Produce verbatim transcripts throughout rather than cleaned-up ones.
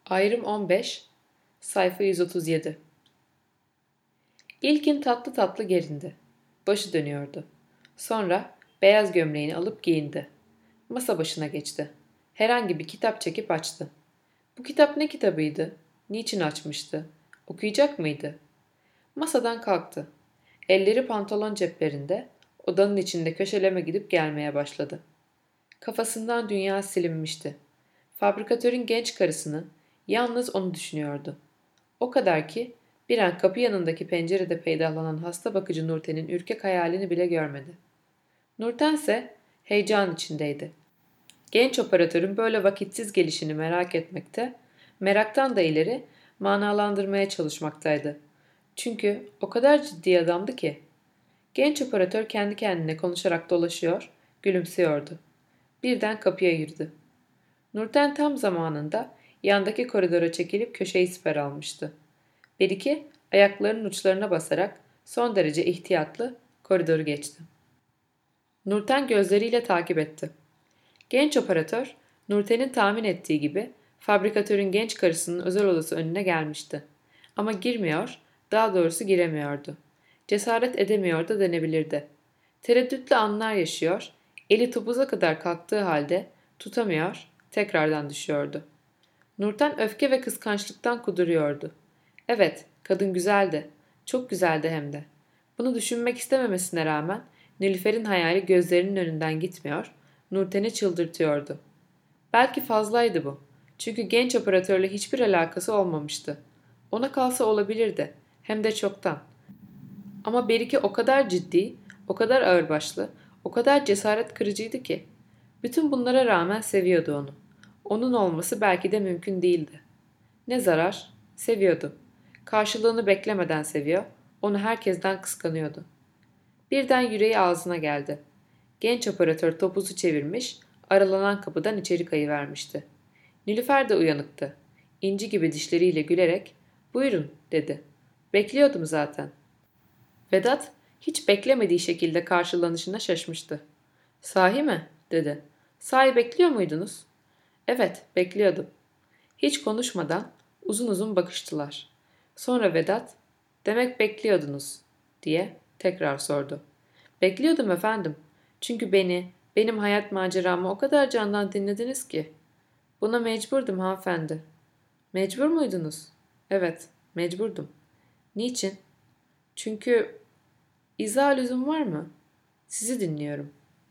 Ayrım on beş, sayfa yüz otuz yedi. İlkin tatlı tatlı gerindi. Başı dönüyordu. Sonra beyaz gömleğini alıp giyindi. Masa başına geçti. Herhangi bir kitap çekip açtı. Bu kitap ne kitabıydı? Niçin açmıştı? Okuyacak mıydı? Masadan kalktı. Elleri pantolon ceplerinde, odanın içinde köşeleme gidip gelmeye başladı. Kafasından dünya silinmişti. Fabrikatörün genç karısını, yalnız onu düşünüyordu. O kadar ki bir an kapı yanındaki pencerede peydahlanan hasta bakıcı Nurten'in ürkek hayalini bile görmedi. Nurten ise heyecan içindeydi. Genç operatörün böyle vakitsiz gelişini merak etmekte, meraktan da ileri manalandırmaya çalışmaktaydı. Çünkü o kadar ciddi adamdı ki. Genç operatör kendi kendine konuşarak dolaşıyor, gülümsüyordu. Birden kapıya yürüdü. Nurten tam zamanında yandaki koridora çekilip köşeyi siper almıştı. Beriki ayaklarının uçlarına basarak son derece ihtiyatlı koridoru geçti. Nurten gözleriyle takip etti. Genç operatör, Nurten'in tahmin ettiği gibi fabrikatörün genç karısının özel odası önüne gelmişti. Ama girmiyor, daha doğrusu giremiyordu. Cesaret edemiyor da denebilirdi. Tereddütlü anlar yaşıyor, eli topuza kadar kalktığı halde tutamıyor, tekrardan düşüyordu. Nurten öfke ve kıskançlıktan kuduruyordu. Evet, kadın güzeldi. Çok güzeldi hem de. Bunu düşünmek istememesine rağmen Nilüfer'in hayali gözlerinin önünden gitmiyor, Nurten'i çıldırtıyordu. Belki fazlaydı bu. Çünkü genç operatörle hiçbir alakası olmamıştı. Ona kalsa olabilirdi. Hem de çoktan. Ama Beriki o kadar ciddi, o kadar ağırbaşlı, o kadar cesaret kırıcıydı ki. Bütün bunlara rağmen seviyordu onu. Onun olması belki de mümkün değildi. Ne zarar? Seviyordu. Karşılığını beklemeden seviyor, onu herkesten kıskanıyordu. Birden yüreği ağzına geldi. Genç operatör topuzu çevirmiş, aralanan kapıdan içeri kayıvermişti. Nilüfer de uyanıktı. İnci gibi dişleriyle gülerek, "Buyurun," dedi. "Bekliyordum zaten." Vedat hiç beklemediği şekilde karşılanışına şaşmıştı. "Sahi mi?" dedi. "Sahi bekliyor muydunuz?" "Evet, bekliyordum." Hiç konuşmadan uzun uzun bakıştılar. Sonra Vedat, "Demek bekliyordunuz," diye tekrar sordu. "Bekliyordum efendim. Çünkü beni, benim hayat maceramı o kadar candan dinlediniz ki." "Buna mecburdum hanımefendi." "Mecbur muydunuz?" "Evet, mecburdum." "Niçin?" "Çünkü..." "İzah lüzum var mı?" "Sizi dinliyorum."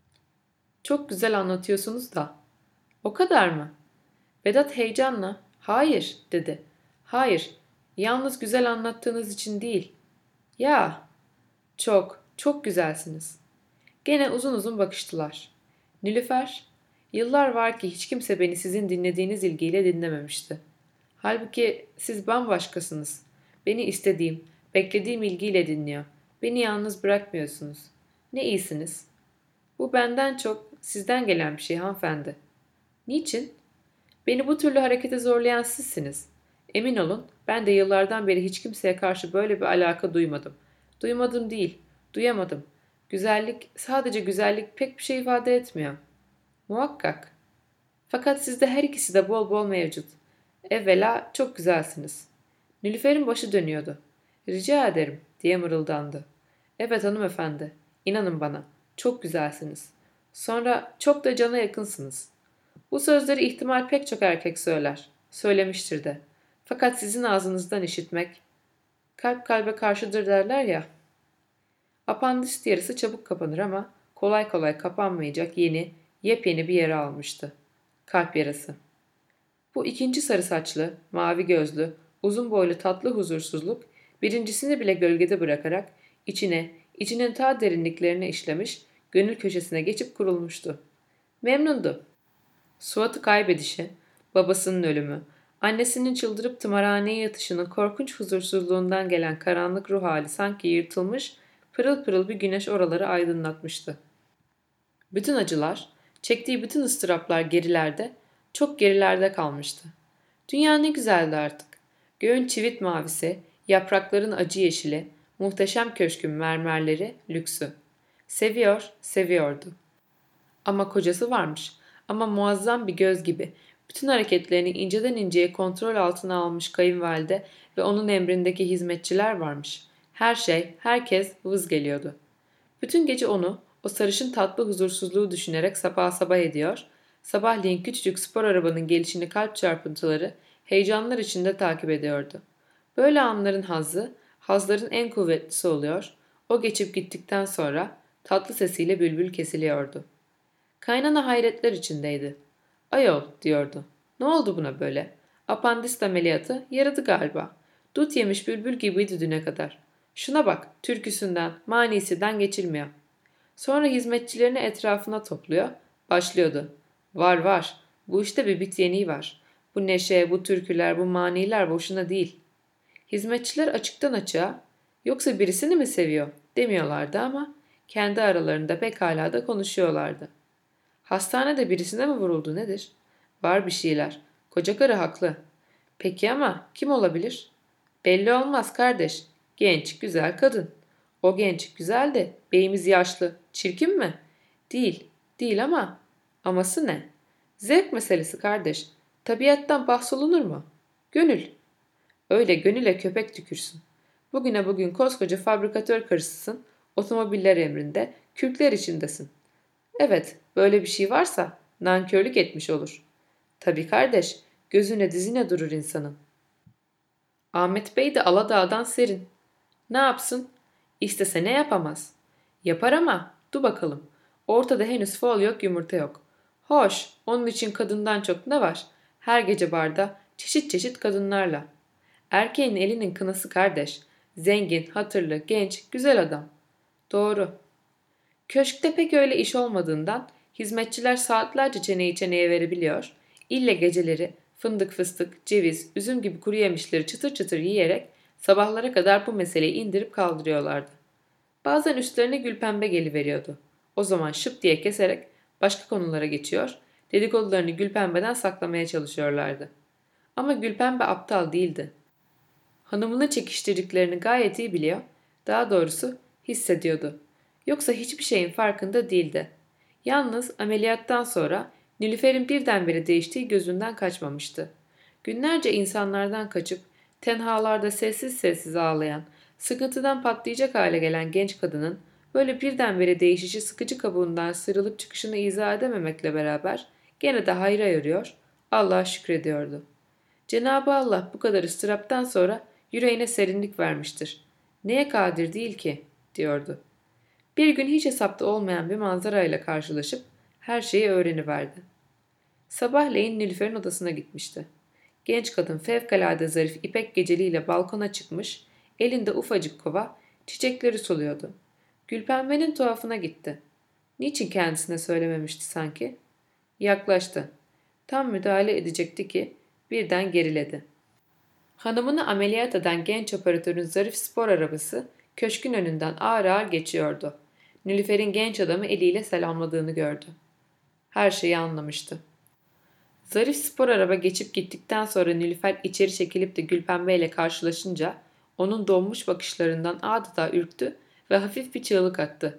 "Çok güzel anlatıyorsunuz da." "O kadar mı?" Vedat heyecanla, "Hayır," dedi. "Hayır, yalnız güzel anlattığınız için değil." "Ya, çok, çok güzelsiniz." Gene uzun uzun bakıştılar. Nilüfer, "Yıllar var ki hiç kimse beni sizin dinlediğiniz ilgiyle dinlememişti. Halbuki siz bambaşkasınız. Beni istediğim, beklediğim ilgiyle dinliyor. Beni yalnız bırakmıyorsunuz. Ne iyisiniz." "Bu benden çok sizden gelen bir şey hanımefendi." "Niçin?" "Beni bu türlü harekete zorlayan sizsiniz. Emin olun, ben de yıllardan beri hiç kimseye karşı böyle bir alaka duymadım. Duymadım değil, duyamadım. Güzellik, sadece güzellik pek bir şey ifade etmiyor." "Muhakkak. Fakat sizde her ikisi de bol bol mevcut. Evvela çok güzelsiniz." Nilüfer'in başı dönüyordu. "Rica ederim," diye mırıldandı. "Evet hanımefendi, inanın bana, çok güzelsiniz. Sonra çok da cana yakınsınız." Bu sözleri ihtimal pek çok erkek söyler. Söylemiştir de. Fakat sizin ağzınızdan işitmek, kalp kalbe karşıdır derler ya. Apandisit yarısı çabuk kapanır ama kolay kolay kapanmayacak yeni, yepyeni bir yara almıştı. Kalp yarası. Bu ikinci sarı saçlı, mavi gözlü, uzun boylu tatlı huzursuzluk, birincisini bile gölgede bırakarak içine, içinin ta derinliklerine işlemiş, gönül köşesine geçip kurulmuştu. Memnundu. Suat'ı kaybedişi, babasının ölümü, annesinin çıldırıp tımarhaneye yatışının korkunç huzursuzluğundan gelen karanlık ruh hali sanki yırtılmış, pırıl pırıl bir güneş oraları aydınlatmıştı. Bütün acılar, çektiği bütün ıstıraplar gerilerde, çok gerilerde kalmıştı. Dünya ne güzeldi artık. Göğün çivit mavisi, yaprakların acı yeşili, muhteşem köşkün mermerleri, lüksü. Seviyor, seviyordu. Ama kocası varmış. Ama muazzam bir göz gibi. Bütün hareketlerini inceden inceye kontrol altına almış kayınvalide ve onun emrindeki hizmetçiler varmış. Her şey, herkes vız geliyordu. Bütün gece onu o sarışın tatlı huzursuzluğu düşünerek sabah sabah ediyor, sabahleyin küçücük spor arabanın gelişini kalp çarpıntıları, heyecanlar içinde takip ediyordu. Böyle anların hazzı, hazların en kuvvetlisi oluyor, o geçip gittikten sonra tatlı sesiyle bülbül kesiliyordu. Kaynana hayretler içindeydi. Ayol diyordu. Ne oldu buna böyle? Apandisit ameliyatı yaradı galiba. Dut yemiş bülbül gibiydi düne kadar. Şuna bak, türküsünden, manisinden geçilmiyor. Sonra hizmetçilerini etrafına topluyor, başlıyordu. Var var, bu işte bir bit yeniği var. Bu neşe, bu türküler, bu maniler boşuna değil. Hizmetçiler açıktan açığa, yoksa birisini mi seviyor demiyorlardı ama kendi aralarında pekala da konuşuyorlardı. Hastanede birisine mi vuruldu nedir? Var bir şeyler. Koca karı haklı. Peki ama kim olabilir? Belli olmaz kardeş. Genç, güzel kadın. O genç, güzel de beyimiz yaşlı. Çirkin mi? Değil. Değil ama. Aması ne? Zevk meselesi kardeş. Tabiattan bahsolunur mu? Gönül. Öyle gönüle köpek tükürsün. Bugüne bugün koskoca fabrikatör karısısın. Otomobiller emrinde. Kürkler içindesin. Evet, böyle bir şey varsa nankörlük etmiş olur. Tabii kardeş, gözüne dizine durur insanın. Ahmet Bey de Aladağ'dan serin. Ne yapsın? İstese ne yapamaz? Yapar ama dur bakalım. Ortada henüz fol yok, yumurta yok. Hoş, onun için kadından çok ne var? Her gece barda çeşit çeşit kadınlarla. Erkeğin elinin kınası kardeş. Zengin, hatırlı, genç, güzel adam. Doğru. Köşkte pek öyle iş olmadığından hizmetçiler saatlerce çeneyi çeneye verebiliyor, ille geceleri fındık fıstık, ceviz, üzüm gibi kuru yemişleri çıtır çıtır yiyerek sabahlara kadar bu meseleyi indirip kaldırıyorlardı. Bazen üstlerine Gülpembe geliveriyordu. O zaman şıp diye keserek başka konulara geçiyor, dedikodularını Gülpembe'den saklamaya çalışıyorlardı. Ama Gülpembe aptal değildi. Hanımını çekiştirdiklerini gayet iyi biliyor, daha doğrusu hissediyordu. Yoksa hiçbir şeyin farkında değildi. Yalnız ameliyattan sonra Nilüfer'in birdenbire değiştiği gözünden kaçmamıştı. Günlerce insanlardan kaçıp tenhalarda sessiz sessiz ağlayan, sıkıntıdan patlayacak hale gelen genç kadının böyle birdenbire değişişi sıkıcı kabuğundan sıyrılıp çıkışını izah edememekle beraber gene de hayra yoruyor, Allah'a şükrediyordu. Cenab-ı Allah bu kadar ıstıraptan sonra yüreğine serinlik vermiştir. Neye kadir değil ki, diyordu. Bir gün hiç hesapta olmayan bir manzarayla karşılaşıp her şeyi öğreniverdi. Sabahleyin Nilüfer'in odasına gitmişti. Genç kadın fevkalade zarif ipek geceliğiyle balkona çıkmış, elinde ufacık kova, çiçekleri suluyordu. Gülpembe'nin tuhafına gitti. Niçin kendisine söylememişti sanki? Yaklaştı. Tam müdahale edecekti ki birden geriledi. Hanımını ameliyat eden genç operatörün zarif spor arabası köşkün önünden ağır ağır geçiyordu. Nilüfer'in genç adamı eliyle selamladığını gördü. Her şeyi anlamıştı. Zarif spor araba geçip gittikten sonra Nilüfer içeri çekilip de Gülpembe ile karşılaşınca onun donmuş bakışlarından adeta ürktü ve hafif bir çığlık attı.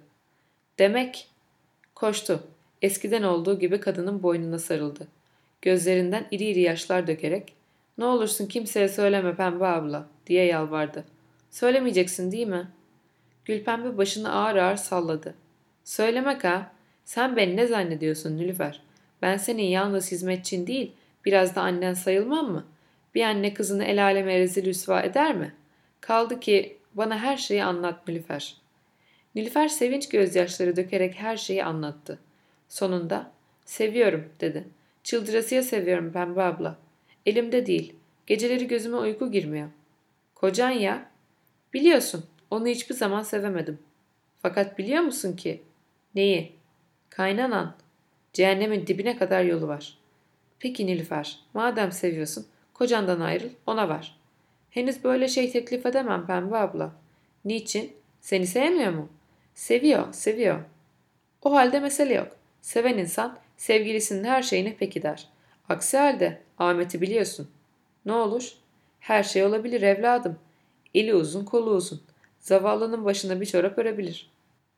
Demek koştu. Eskiden olduğu gibi kadının boynuna sarıldı. Gözlerinden iri iri yaşlar dökerek "Ne olursun kimseye söyleme Pembe abla" diye yalvardı. "Söylemeyeceksin değil mi?" Gülpembe başını ağır ağır salladı. "Söylemek ha? Sen beni ne zannediyorsun Nilüfer? Ben senin yalnız hizmetçin değil, biraz da annen sayılmam mı? Bir anne kızını el aleme rezil rüsva eder mi? Kaldı ki bana her şeyi anlat Nilüfer." Nilüfer sevinç gözyaşları dökerek her şeyi anlattı. Sonunda "Seviyorum" dedi. "Çıldırasıya seviyorum Pembe abla. Elimde değil. Geceleri gözüme uyku girmiyor." "Kocan ya?" "Biliyorsun, onu hiçbir zaman sevemedim." "Fakat biliyor musun ki?" "Neyi?" "Kaynanan. Cehennemin dibine kadar yolu var." "Peki Nilüfer, madem seviyorsun, kocandan ayrıl, ona var." "Henüz böyle şey teklif edemem Pembe abla." "Niçin? Seni sevmiyor mu?" "Seviyor, seviyor." "O halde mesele yok. Seven insan sevgilisinin her şeyine peki der. Aksi halde Ahmet'i biliyorsun. Ne olur?" "Her şey olabilir evladım. Eli uzun, kolu uzun. Zavallının başına bir çorap örebilir."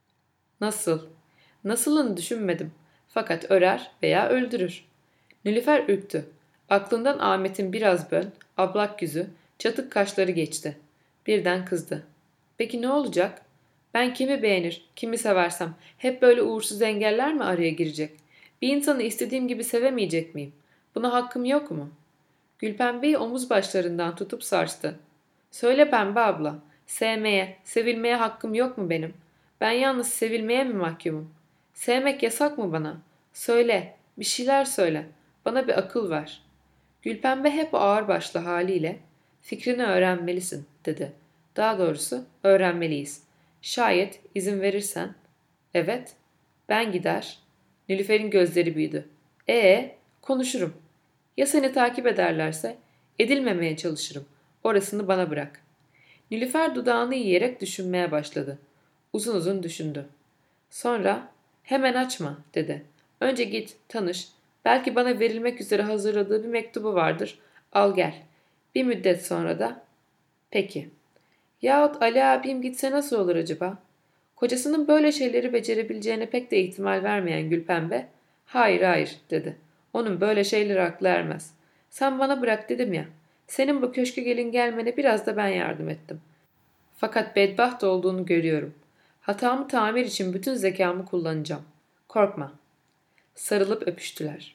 "Nasıl?" "Nasılını düşünmedim. Fakat örer veya öldürür." Nilüfer ürktü. Aklından Ahmet'in biraz bön, ablak yüzü, çatık kaşları geçti. Birden kızdı. Peki ne olacak? Ben kimi beğenir, kimi seversem hep böyle uğursuz engeller mi araya girecek? Bir insanı istediğim gibi sevemeyecek miyim? Buna hakkım yok mu? Gülpembe'yi omuz başlarından tutup sarstı. Söyle Pembe abla, sevmeye, sevilmeye hakkım yok mu benim? Ben yalnız sevilmeye mi mahkumum? Sevmek yasak mı bana? Söyle, bir şeyler söyle. Bana bir akıl ver. Gülpembe hep ağırbaşlı haliyle, fikrini öğrenmelisin, dedi. Daha doğrusu öğrenmeliyiz. Şayet izin verirsen. Evet, ben gider. Nilüfer'in gözleri büyüdü. Ee, konuşurum. Ya seni takip ederlerse? Edilmemeye çalışırım. Orasını bana bırak. Nilüfer dudağını yiyerek düşünmeye başladı. Uzun uzun düşündü. Sonra hemen açma dedi. Önce git tanış. Belki bana verilmek üzere hazırladığı bir mektubu vardır. Al gel. Bir müddet sonra da peki. Yahut Ali abim gitse nasıl olur acaba? Kocasının böyle şeyleri becerebileceğine pek de ihtimal vermeyen Gülpembe, hayır hayır dedi. Onun böyle şeyleri aklı ermez. Sen bana bırak dedim ya. Senin bu köşke gelin gelmene biraz da ben yardım ettim. Fakat bedbaht olduğunu görüyorum. Hatamı tamir için bütün zekamı kullanacağım. Korkma. Sarılıp öpüştüler.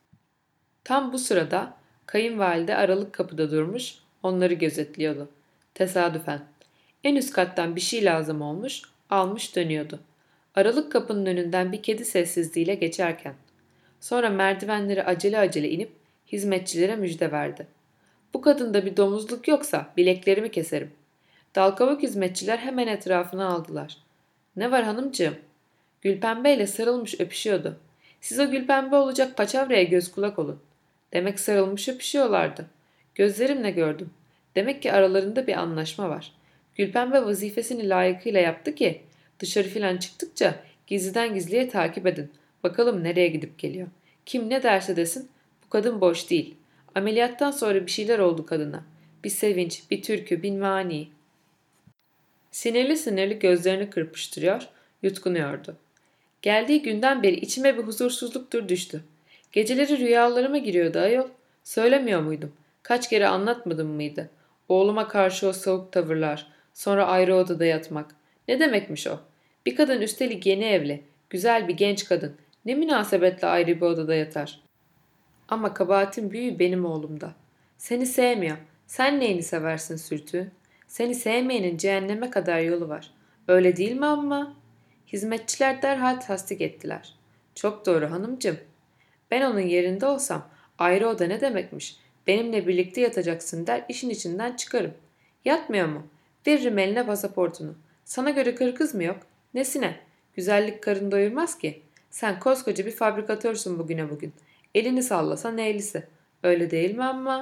Tam bu sırada kayınvalide aralık kapıda durmuş, onları gözetliyordu. Tesadüfen. En üst kattan bir şey lazım olmuş, almış dönüyordu. Aralık kapının önünden bir kedi sessizliğiyle geçerken. Sonra merdivenleri acele acele inip hizmetçilere müjde verdi. Bu kadında bir domuzluk yoksa bileklerimi keserim. Dalkavuk hizmetçiler hemen etrafına aldılar. Ne var hanımcığım? Gülpembe ile sarılmış öpüşüyordu. Siz o Gülpembe olacak paçavraya göz kulak olun. Demek sarılmış öpüşüyorlardı. Gözlerimle gördüm. Demek ki aralarında bir anlaşma var. Gülpembe vazifesini layıkıyla yaptı ki dışarı filan çıktıkça gizliden gizliye takip edin. Bakalım nereye gidip geliyor. Kim ne derse desin bu kadın boş değil. Ameliyattan sonra bir şeyler oldu kadına. Bir sevinç, bir türkü, bir mani. Sinirli sinirli gözlerini kırpıştırıyor, yutkunuyordu. Geldiği günden beri içime bir huzursuzluktur düştü. Geceleri rüyalarıma giriyordu ayol. Söylemiyor muydum? Kaç kere anlatmadım mıydı? Oğluma karşı o soğuk tavırlar, sonra ayrı odada yatmak. Ne demekmiş o? Bir kadın üstelik yeni evli, güzel bir genç kadın. Ne münasebetle ayrı bir odada yatar? Ama kabahatin büyüğü benim oğlumda. Seni sevmiyor. Sen neyini seversin sürtüğün? Seni sevmeyenin cehenneme kadar yolu var. Öyle değil mi amma? Hizmetçiler derhal tasdik ettiler. Çok doğru hanımcığım. Ben onun yerinde olsam ayrı oda ne demekmiş? Benimle birlikte yatacaksın der işin içinden çıkarım. Yatmıyor mu? Veririm eline pasaportunu. Sana göre kır kız mı yok? Nesine? Güzellik karın doyurmaz ki. Sen koskoca bir fabrikatörsün bugüne bugün. Elini sallasan eğlisi. Öyle değil mi amma?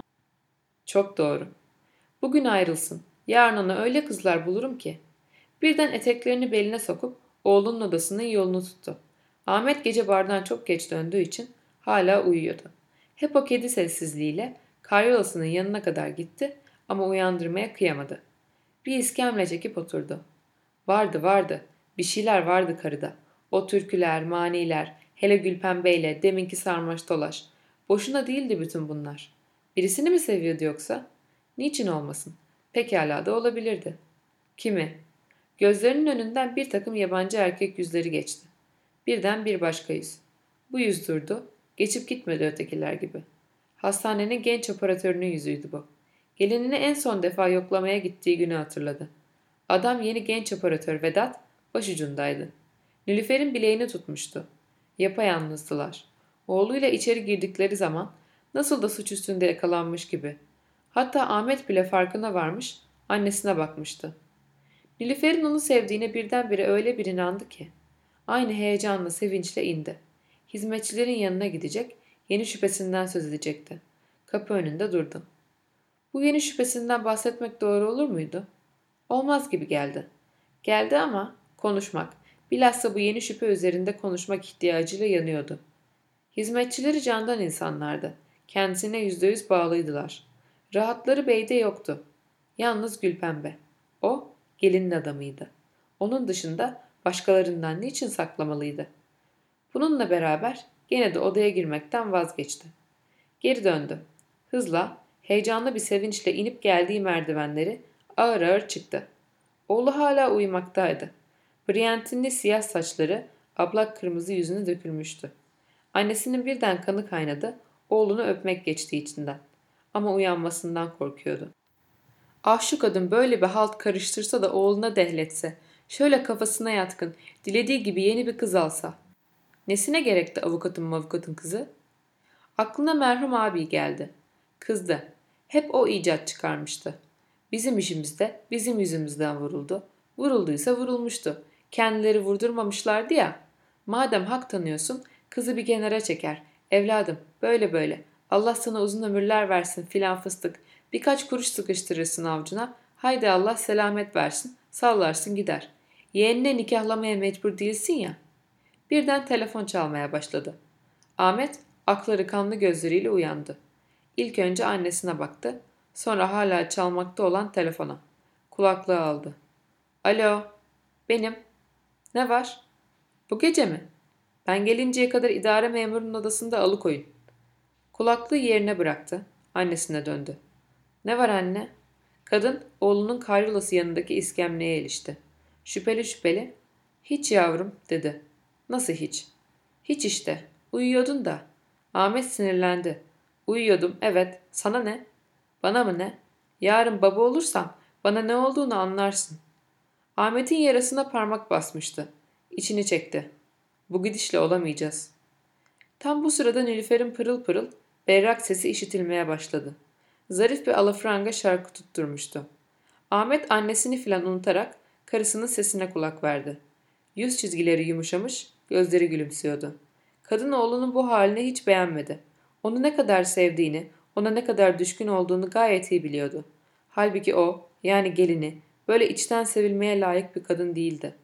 Çok doğru. Bugün ayrılsın. Yarın ona öyle kızlar bulurum ki. Birden eteklerini beline sokup oğlunun odasının yolunu tuttu. Ahmet gece bardan çok geç döndüğü için hala uyuyordu. Hep o kedi sessizliğiyle karyolasının yanına kadar gitti ama uyandırmaya kıyamadı. Bir iskemle çekip oturdu. Vardı vardı. Bir şeyler vardı karıda. O türküler, maniler, hele Gülpembe'yle deminki sarmaş dolaş. Boşuna değildi bütün bunlar. Birisini mi seviyordu yoksa? Niçin olmasın? Pekala da olabilirdi. Kimi? Gözlerinin önünden bir takım yabancı erkek yüzleri geçti. Birden bir başka yüz. Bu yüz durdu. Geçip gitmedi ötekiler gibi. Hastanenin genç operatörünün yüzüydü bu. Gelinini en son defa yoklamaya gittiği günü hatırladı. Adam yeni genç operatör Vedat başucundaydı. Nilüfer'in bileğini tutmuştu. Yapayalnızdılar. Oğluyla içeri girdikleri zaman nasıl da suç üstünde yakalanmış gibi. Hatta Ahmet bile farkına varmış, annesine bakmıştı. Nilüfer'in onu sevdiğine birdenbire öyle bir inandı ki. Aynı heyecanla, sevinçle indi. Hizmetçilerin yanına gidecek, yeni şüphesinden söz edecekti. Kapı önünde durdu. Bu yeni şüphesinden bahsetmek doğru olur muydu? Olmaz gibi geldi. Geldi ama konuşmak, bilhassa bu yeni şüphe üzerinde konuşmak ihtiyacıyla yanıyordu. Hizmetçileri candan insanlardı. Kendisine yüzde yüz bağlıydılar. Rahatları beyde yoktu. Yalnız Gülpembe. O, gelinin adamıydı. Onun dışında başkalarından niçin saklamalıydı? Bununla beraber gene de odaya girmekten vazgeçti. Geri döndü. Hızla, heyecanlı bir sevinçle inip geldiği merdivenleri ağır ağır çıktı. Oğlu hala uyumaktaydı. Briyantinli siyah saçları ablak kırmızı yüzüne dökülmüştü. Annesinin birden kanı kaynadı, oğlunu öpmek geçti içinden. Ama uyanmasından korkuyordu. Ah şu kadın böyle bir halt karıştırsa da oğluna dehletse, şöyle kafasına yatkın, dilediği gibi yeni bir kız alsa. Nesine gerekti avukatın mavukatın kızı? Aklına merhum abi geldi. Kızdı. Hep o icat çıkarmıştı. Bizim işimizde, bizim yüzümüzden vuruldu. Vurulduysa vurulmuştu. Kendileri vurdurmamışlardı ya. Madem hak tanıyorsun, kızı bir kenara çeker. Evladım, böyle böyle. Allah sana uzun ömürler versin filan fıstık. Birkaç kuruş sıkıştırırsın avcuna. Haydi Allah selamet versin. Sallarsın gider. Yeğenine nikahlamaya mecbur değilsin ya. Birden telefon çalmaya başladı. Ahmet akları kanlı gözleriyle uyandı. İlk önce annesine baktı. Sonra hala çalmakta olan telefona. Kulaklığı aldı. Alo, benim. Ne var? Bu gece mi? Ben gelinceye kadar idare memurunun odasında alıkoyun. Kulaklığı yerine bıraktı. Annesine döndü. Ne var anne? Kadın oğlunun kayrolası yanındaki iskemleye ilişti. Şüpheli şüpheli. Hiç yavrum dedi. Nasıl hiç? Hiç işte. Uyuyordun da. Ahmet sinirlendi. Uyuyordum evet. Sana ne? Bana mı ne? Yarın baba olursam bana ne olduğunu anlarsın. Ahmet'in yarasına parmak basmıştı. İçini çekti. Bu gidişle olamayacağız. Tam bu sırada Nilüfer'in pırıl pırıl berrak sesi işitilmeye başladı. Zarif bir alafranga şarkı tutturmuştu. Ahmet annesini filan unutarak karısının sesine kulak verdi. Yüz çizgileri yumuşamış, gözleri gülümsüyordu. Kadın oğlunun bu halini hiç beğenmedi. Onu ne kadar sevdiğini, ona ne kadar düşkün olduğunu gayet iyi biliyordu. Halbuki o, yani gelini, böyle içten sevilmeye layık bir kadın değildi.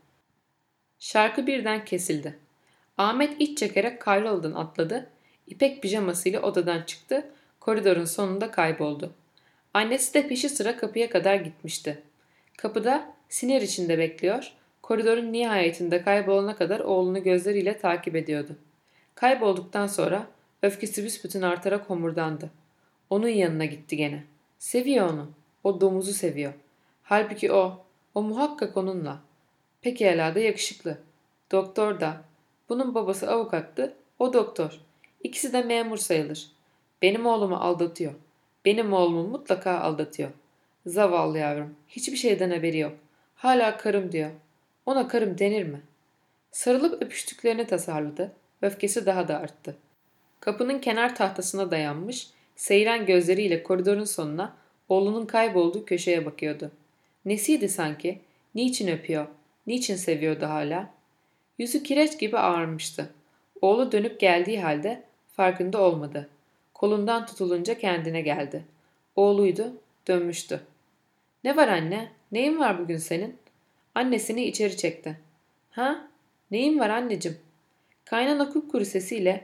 Şarkı birden kesildi. Ahmet iç çekerek Kayrol'dan atladı, ipek pijamasıyla odadan çıktı, koridorun sonunda kayboldu. Annesi de peşi sıra kapıya kadar gitmişti. Kapıda sinir içinde bekliyor, koridorun nihayetinde kaybolana kadar oğlunu gözleriyle takip ediyordu. Kaybolduktan sonra öfkesi büsbütün artarak homurdandı. Onun yanına gitti gene. Seviyor onu. O domuzu seviyor. Halbuki o, o muhakkak onunla. Pekala da yakışıklı. Doktor da. Bunun babası avukattı, o doktor. İkisi de memur sayılır. Benim oğlumu aldatıyor. Benim oğlumu mutlaka aldatıyor. Zavallı yavrum, hiçbir şeyden haberi yok. Hala karım diyor. Ona karım denir mi? Sarılıp öpüştüklerini tasarladı. Öfkesi daha da arttı. Kapının kenar tahtasına dayanmış, seyren gözleriyle koridorun sonuna, oğlunun kaybolduğu köşeye bakıyordu. Nesiydi sanki? Niçin öpüyor? Niçin seviyordu hala? Yüzü kireç gibi ağarmıştı. Oğlu dönüp geldiği halde farkında olmadı. Kolundan tutulunca kendine geldi. Oğluydu, dönmüştü. Ne var anne? Neyin var bugün senin? Annesini içeri çekti. Ha? Neyin var anneciğim? Kaynana kupkuru sesiyle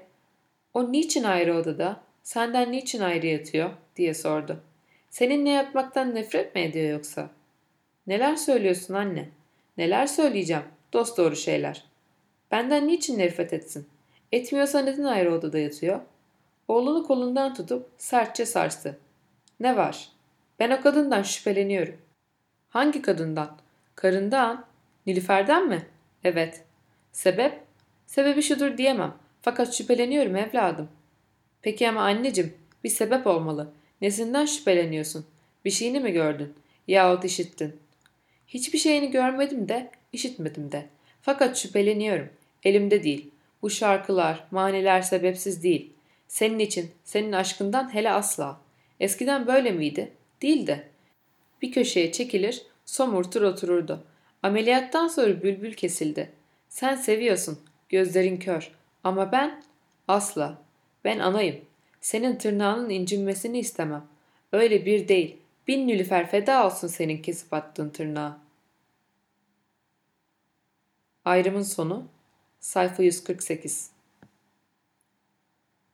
o niçin ayrı odada, senden niçin ayrı yatıyor diye sordu. Seninle yatmaktan nefret mi ediyor yoksa? Neler söylüyorsun anne? Neler söyleyeceğim? Dosdoğru şeyler. Benden niçin nefret etsin? Etmiyorsa neden ayrı odada yatıyor? Oğlunu kolundan tutup sertçe sarstı. Ne var? Ben o kadından şüpheleniyorum. Hangi kadından? Karından. Nilüfer'den mi? Evet. Sebep? Sebebi şudur diyemem. Fakat şüpheleniyorum evladım. Peki ama anneciğim, bir sebep olmalı. Nesinden şüpheleniyorsun? Bir şeyini mi gördün? Yahut işittin? Hiçbir şeyini görmedim de, işitmedim de. Fakat şüpheleniyorum. Elimde değil. Bu şarkılar, maniler sebepsiz değil. Senin için, senin aşkından hele asla. Eskiden böyle miydi? Değildi. Bir köşeye çekilir, somurtur otururdu. Ameliyattan sonra bülbül kesildi. Sen seviyorsun, gözlerin kör. Ama ben asla. Ben anayım. Senin tırnağının incinmesini istemem. Öyle bir değil. Bin nilüfer feda olsun senin kesip attığın tırnağa. Ayrımın sonu sayfa yüz kırk sekiz.